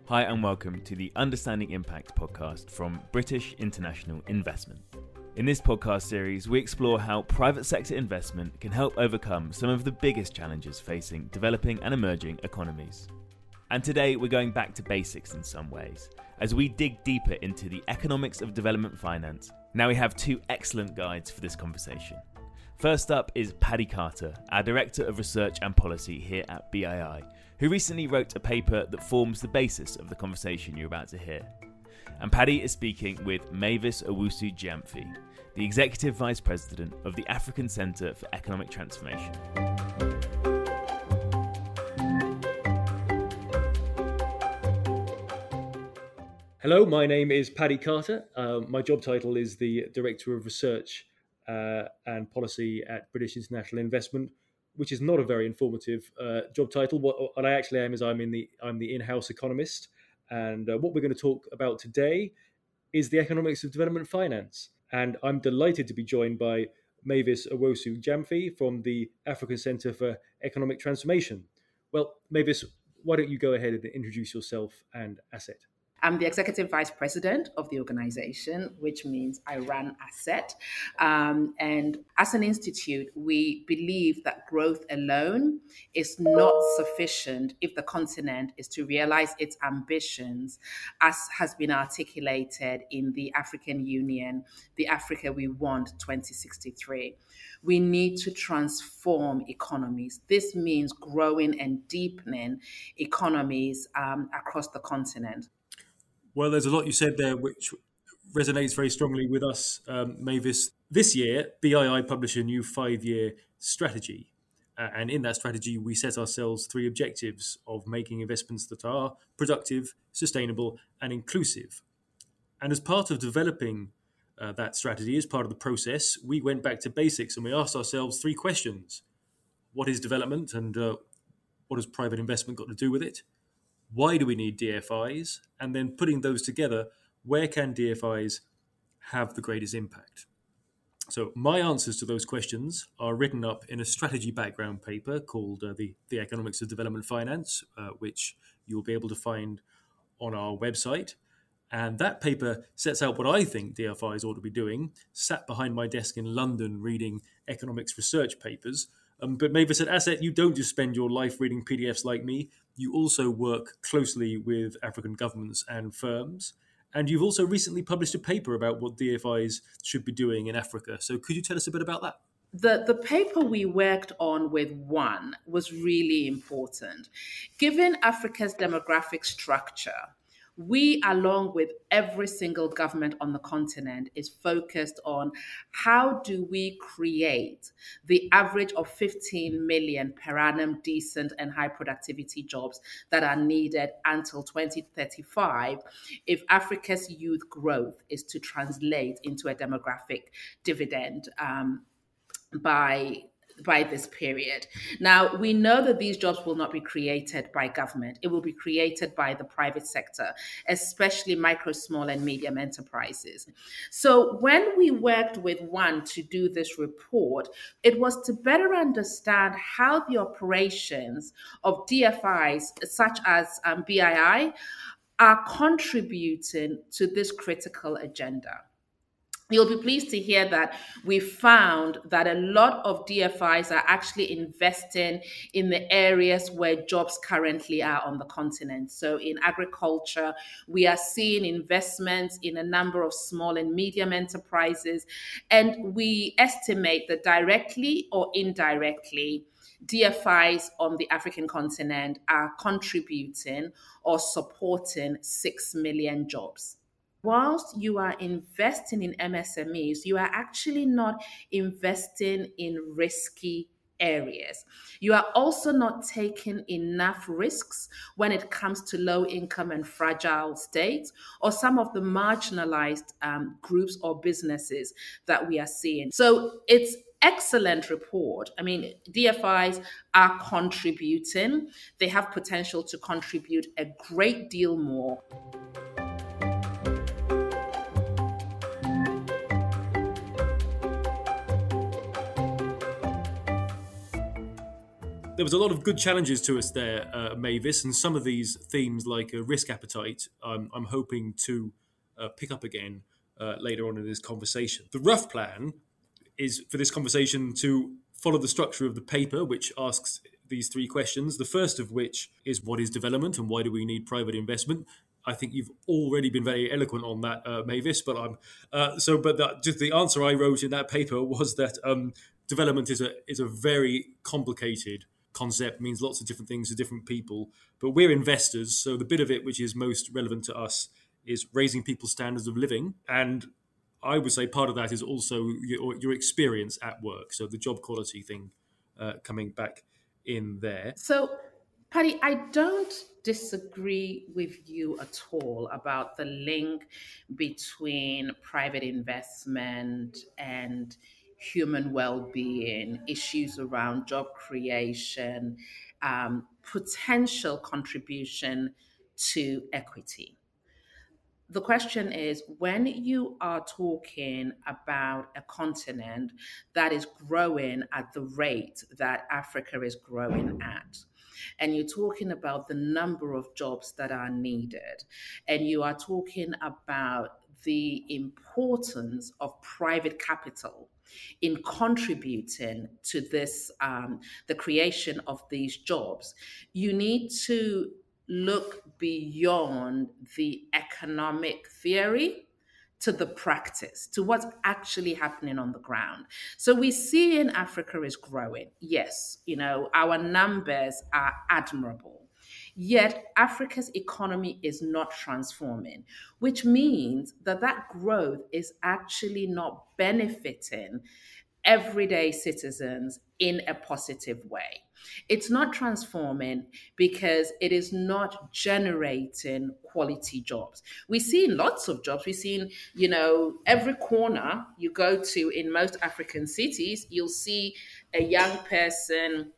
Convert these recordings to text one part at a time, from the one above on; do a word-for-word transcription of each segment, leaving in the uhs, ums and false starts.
Hi and welcome to the Understanding Impact podcast from British International Investment. In this podcast series, we explore how private sector investment can help overcome some of the biggest challenges facing developing and emerging economies. And today we're going back to basics in some ways, as we dig deeper into the economics of development finance. Now we have two excellent guides for this conversation. First up is Paddy Carter, our Director of Research and Policy here at B I I, who recently wrote a paper that forms the basis of the conversation you're about to hear. And Paddy is speaking with Mavis Owusu-Gyamfi, the Executive Vice President of the African Centre for Economic Transformation. Hello, my name is Paddy Carter. Uh, my job title is the Director of Research uh, and Policy at British International Investment, which is not a very informative uh, job title. What, what I actually am is I'm in the I'm the in-house economist, and uh, what we're going to talk about today is the economics of development finance. And I'm delighted to be joined by Mavis Owusu-Gyamfi from the African Centre for Economic Transformation. Well, Mavis, why don't you go ahead and introduce yourself and Asset? I'm the Executive Vice President of the organization, which means I run Asset. Um, and as an institute, we believe that growth alone is not sufficient if the continent is to realize its ambitions, as has been articulated in the African Union, the Africa We Want twenty sixty-three. We need to transform economies. This means growing and deepening economies um, across the continent. Well, there's a lot you said there which resonates very strongly with us, um, Mavis. This year, B I I published a new five-year strategy. Uh, and in that strategy, we set ourselves three objectives of making investments that are productive, sustainable, and inclusive. And as part of developing uh, that strategy, as part of the process, we went back to basics and we asked ourselves three questions. What is development and uh, what has private investment got to do with it? Why do we need D F Is? And then putting those together, where can D F Is have the greatest impact? So my answers to those questions are written up in a strategy background paper called uh, the, the Economics of Development Finance, uh, which you'll be able to find on our website. And that paper sets out what I think D F Is ought to be doing. Sat behind my desk in London reading economics research papers. Um, but Mavis at Asset, you don't just spend your life reading P D Fs like me. You also work closely with African governments and firms. And you've also recently published a paper about what D F Is should be doing in Africa. So could you tell us a bit about that? The, the paper we worked on with One was really important. Given Africa's demographic structure, we, along with every single government on the continent, is focused on how do we create the average of fifteen million per annum decent and high productivity jobs that are needed until twenty thirty-five if Africa's youth growth is to translate into a demographic dividend um, by by this period. Now, we know that these jobs will not be created by government. It will be created by the private sector, especially micro, small, and medium enterprises. So when we worked with One to do this report, it was to better understand how the operations of D F Is, such as um, B I I, are contributing to this critical agenda. You'll be pleased to hear that we found that a lot of D F Is are actually investing in the areas where jobs currently are on the continent. So in agriculture, we are seeing investments in a number of small and medium enterprises. And we estimate that directly or indirectly, D F Is on the African continent are contributing or supporting six million jobs. Whilst you are investing in M S M Es, you are actually not investing in risky areas. You are also not taking enough risks when it comes to low income and fragile states or some of the marginalized um, groups or businesses that we are seeing. So it's excellent report. I mean, D F Is are contributing. They have potential to contribute a great deal more. there was a lot of good challenges to us there, uh, Mavis, and some of these themes like uh, risk appetite, um, I'm hoping to uh, pick up again uh, later on in this conversation. The rough plan is for this conversation to follow the structure of the paper, which asks these three questions, the first of which is what is development and why do we need private investment? I think you've already been very eloquent on that, uh, Mavis. But I'm uh, so. But that, just the answer I wrote in that paper was that um, development is a is a very complicated concept. Means lots of different things to different people. But we're investors, so the bit of it which is most relevant to us is raising people's standards of living. And I would say part of that is also your, your experience at work. So the job quality thing uh, coming back in there. So, Paddy, I don't disagree with you at all about the link between private investment and human well-being, issues around job creation, um, potential contribution to equity. The question is, when you are talking about a continent that is growing at the rate that Africa is growing at, and you're talking about the number of jobs that are needed, and you are talking about the importance of private capital in contributing to this, um, the creation of these jobs, you need to look beyond the economic theory to the practice, to what's actually happening on the ground. So we see in Africa is growing. Yes, you know, our numbers are admirable. Yet Africa's economy is not transforming, which means that that growth is actually not benefiting everyday citizens in a positive way. It's not transforming because it is not generating quality jobs. We've seen lots of jobs. We've seen, you know, every corner you go to in most African cities, you'll see a young person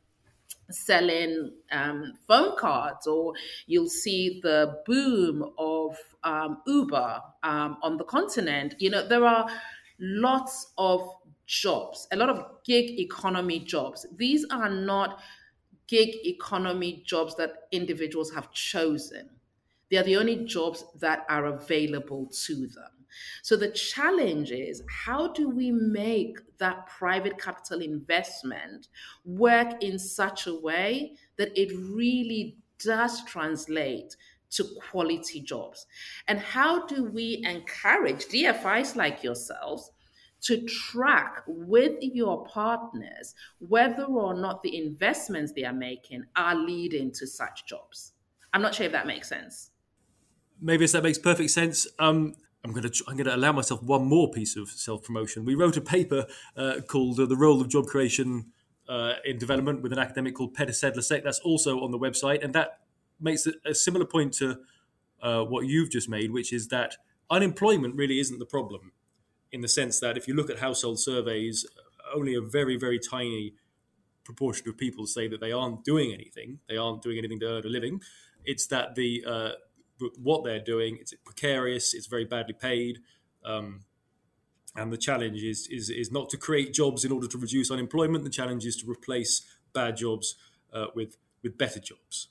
selling um, phone cards, or you'll see the boom of um, Uber um, on the continent. You know, there are lots of jobs, a lot of gig economy jobs. These are not gig economy jobs that individuals have chosen. They are the only jobs that are available to them. So the challenge is, how do we make that private capital investment work in such a way that it really does translate to quality jobs? And how do we encourage D F Is like yourselves to track with your partners whether or not the investments they are making are leading to such jobs? I'm not sure if that makes sense. Maybe that makes perfect sense. Um, I'm going to I'm going to allow myself one more piece of self-promotion. We wrote a paper uh, called uh, "The Role of Job Creation uh, in Development" with an academic called Peter Sedlacek. That's also on the website, and that makes a, a similar point to uh, what you've just made, which is that unemployment really isn't the problem, in the sense that if you look at household surveys, only a very, very tiny proportion of people say that they aren't doing anything. They aren't doing anything to earn a living. It's that the uh, what they're doing, it's precarious, it's very badly paid. Um, and the challenge is, is, is not to create jobs in order to reduce unemployment. The challenge is to replace bad jobs uh, with, with better jobs.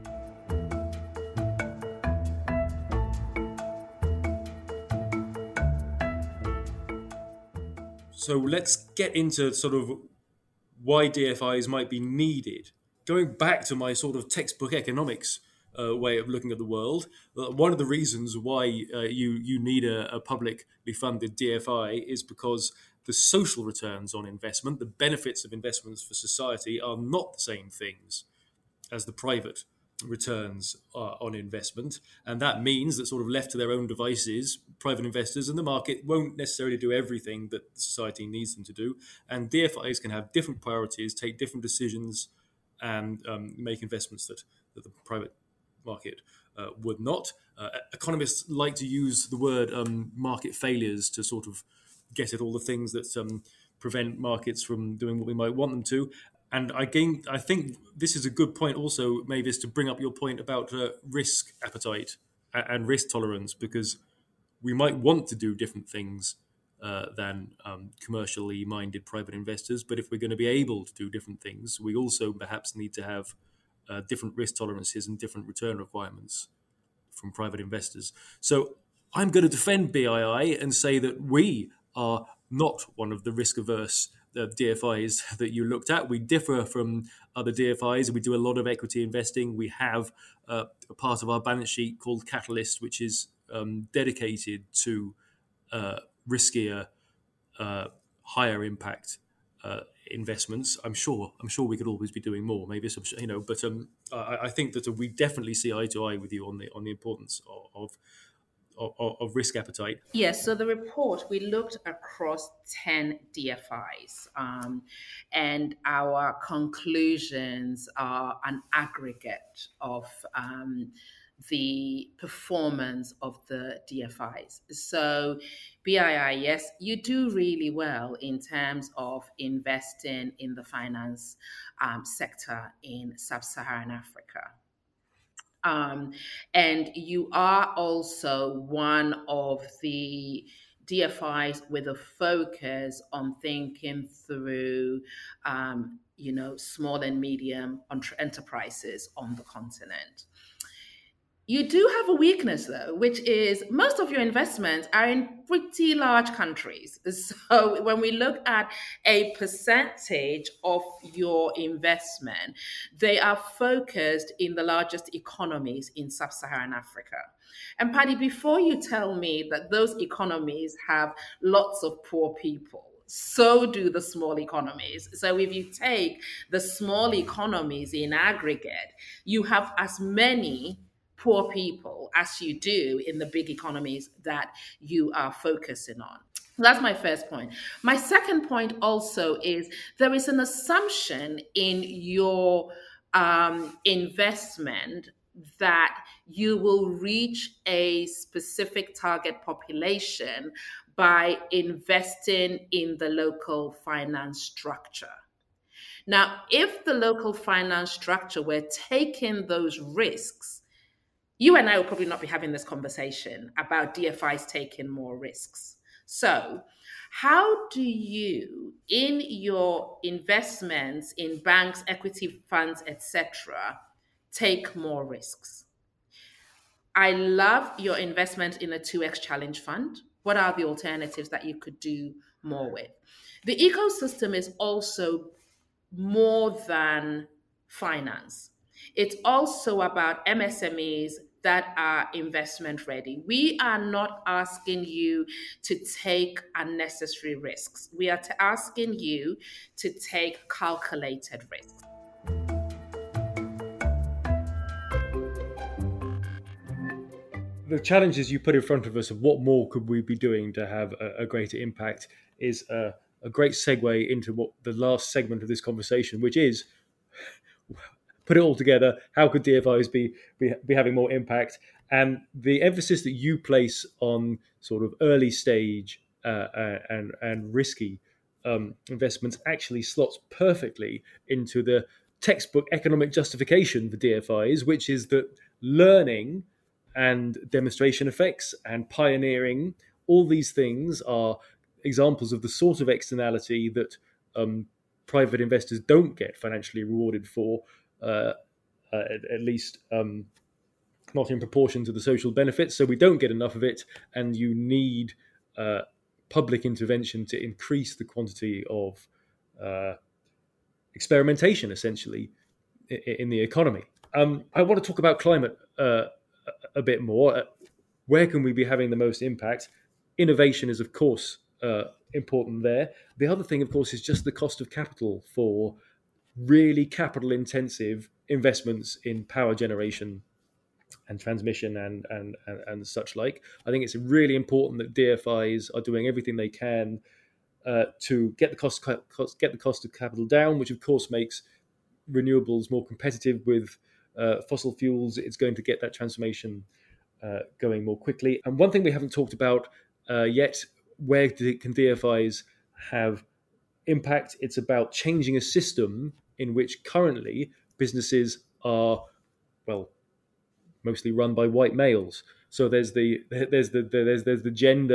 So let's get into sort of why D F Is might be needed. Going back to my sort of textbook economics uh, way of looking at the world, uh, one of the reasons why uh, you, you need a, a publicly funded D F I is because the social returns on investment, the benefits of investments for society, are not the same things as the private returns uh, on investment. And that means that sort of left to their own devices, private investors and the market won't necessarily do everything that society needs them to do. And D F Is can have different priorities, take different decisions, and um, make investments that, that the private market uh, would not. Uh, economists like to use the word um, market failures to sort of get at all the things that um, prevent markets from doing what we might want them to. And again, I think this is a good point also, Mavis, to bring up your point about uh, risk appetite and risk tolerance, because we might want to do different things uh, than um, commercially minded private investors. But if we're going to be able to do different things, we also perhaps need to have uh, different risk tolerances and different return requirements from private investors. So I'm going to defend B I I and say that we are not one of the risk-averse uh, D F Is that you looked at. We differ from other D F Is. We do a lot of equity investing. We have uh, a part of our balance sheet called Catalyst, which is um, dedicated to uh, riskier, uh, higher impact uh, investments. I'm sure. I'm sure we could always be doing more. Maybe some, you know. But um, I, I think that we definitely see eye to eye with you on the on the importance of. of Of, of risk appetite. Yes, so the report, we looked across ten D F Is, um, and our conclusions are an aggregate of um, the performance of the D F Is. So B I I, yes, you do really well in terms of investing in the finance um, sector in sub-Saharan Africa. Um, and you are also one of the D F Is with a focus on thinking through, um, you know, small and medium enterprises on the continent. You do have a weakness, though, which is most of your investments are in pretty large countries. So when we look at a percentage of your investment, they are focused in the largest economies in sub-Saharan Africa. And Paddy, before you tell me that those economies have lots of poor people, so do the small economies. So if you take the small economies in aggregate, you have as many poor people as you do in the big economies that you are focusing on. That's my first point. My second point also is there is an assumption in your um, investment that you will reach a specific target population by investing in the local finance structure. Now, if the local finance structure were taking those risks, you and I will probably not be having this conversation about D F Is taking more risks. So how do you, in your investments in banks, equity funds, et cetera, take more risks? I love your investment in a two X challenge fund. What are the alternatives that you could do more with? The ecosystem is also more than finance. It's also about M S M Es that are investment ready. We are not asking you to take unnecessary risks. We are t- asking you to take calculated risks. The challenges you put in front of us of what more could we be doing to have a, a greater impact is a, a great segue into what the last segment of this conversation, which is, put it all together, how could D F Is be, be be having more impact? And the emphasis that you place on sort of early stage uh, and and risky um, investments actually slots perfectly into the textbook economic justification for D F Is, which is that learning and demonstration effects and pioneering, all these things are examples of the sort of externality that um, private investors don't get financially rewarded for. Uh, uh, at, at least um, not in proportion to the social benefits. So we don't get enough of it, and you need uh, public intervention to increase the quantity of uh, experimentation, essentially, in, in the economy. Um, I want to talk about climate uh, a, a bit more. Where can we be having the most impact? Innovation is, of course, uh, important there. The other thing, of course, is just the cost of capital for really capital intensive investments in power generation and transmission and, and, and, and such like. I think it's really important that D F Is are doing everything they can uh, to get the cost, cost get the cost of capital down, which of course makes renewables more competitive with uh, fossil fuels. It's going to get that transformation uh, going more quickly. And one thing we haven't talked about uh, yet, where can D F Is have impact? It's about changing a system in which currently businesses are, well, mostly run by white males. So there's the there's the there's there's the gender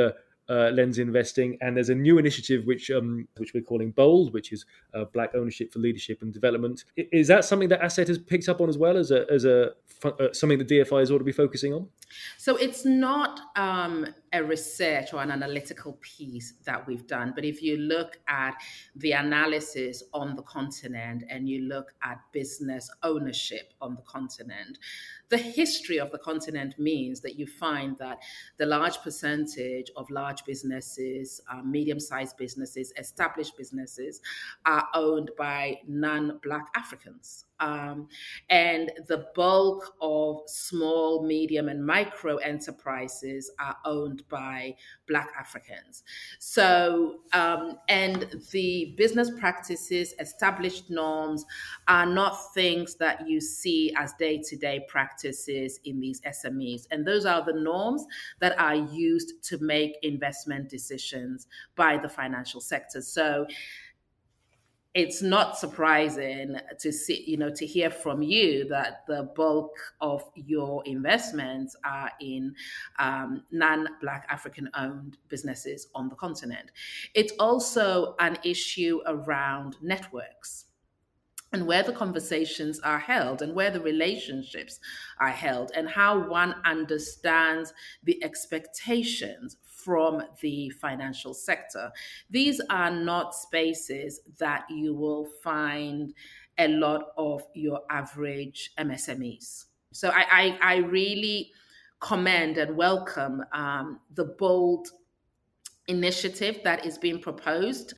uh, lens investing, and there's a new initiative which um, which we're calling BOLD, which is uh, Black Ownership for Leadership and Development. Is that something that Asset has picked up on as well as a as a uh, something that D F Is ought to be focusing on? So it's not um, a research or an analytical piece that we've done, but if you look at the analysis on the continent and you look at business ownership on the continent, the history of the continent means that you find that the large percentage of large businesses, uh, medium-sized businesses, established businesses are owned by non-Black Africans. Um, and the bulk of small, medium, and micro enterprises are owned by Black Africans. So, um, and the business practices, established norms are not things that you see as day-to-day practices in these S M Es. And those are the norms that are used to make investment decisions by the financial sector. So, it's not surprising to see, you know, to hear from you that the bulk of your investments are in um, non-Black African-owned businesses on the continent. It's also an issue around networks and where the conversations are held and where the relationships are held and how one understands the expectations from the financial sector. These are not spaces that you will find a lot of your average M S M Es. So I, I, I really commend and welcome um, the BOLD initiative that is being proposed.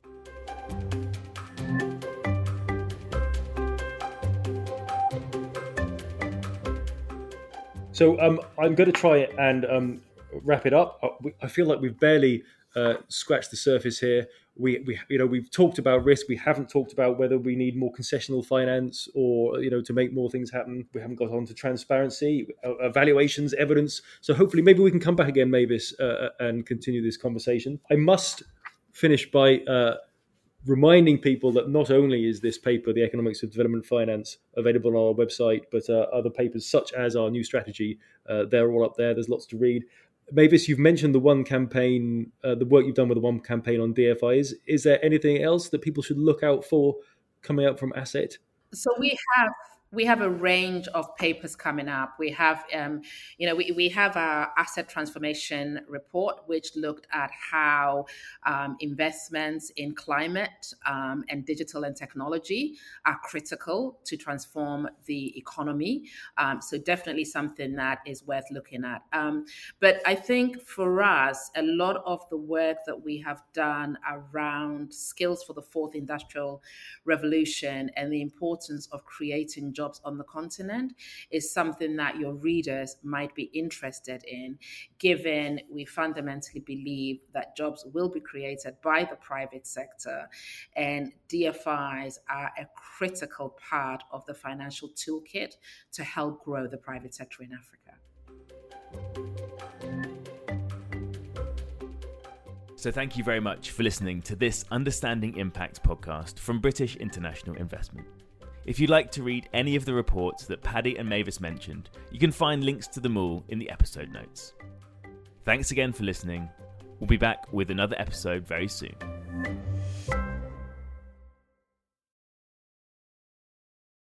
So um, I'm going to try and um, wrap it up. I feel like we've barely uh, scratched the surface here. We, we, you know, we've talked about risk. We haven't talked about whether we need more concessional finance or, you know, to make more things happen. We haven't got on to transparency, evaluations, evidence. So hopefully, maybe we can come back again, Mavis, uh, and continue this conversation. I must finish by uh, reminding people that not only is this paper, The Economics of Development Finance, available on our website, but uh, other papers such as our new strategy, uh, they're all up there. There's lots to read. Mavis, you've mentioned the one campaign, uh, the work you've done with the one campaign on D F Is. Is there anything else that people should look out for coming out from Asset? So we have we have a range of papers coming up. We have, um, you know, we, we have our asset transformation report, which looked at how um, investments in climate um, and digital and technology are critical to transform the economy. Um, so definitely something that is worth looking at. Um, but I think for us, a lot of the work that we have done around skills for the fourth industrial revolution and the importance of creating jobs on the continent is something that your readers might be interested in, given we fundamentally believe that jobs will be created by the private sector, and D F Is are a critical part of the financial toolkit to help grow the private sector in Africa. So thank you very much for listening to this Understanding Impact podcast from British International Investment. If you'd like to read any of the reports that Paddy and Mavis mentioned, you can find links to them all in the episode notes. Thanks again for listening. We'll be back with another episode very soon.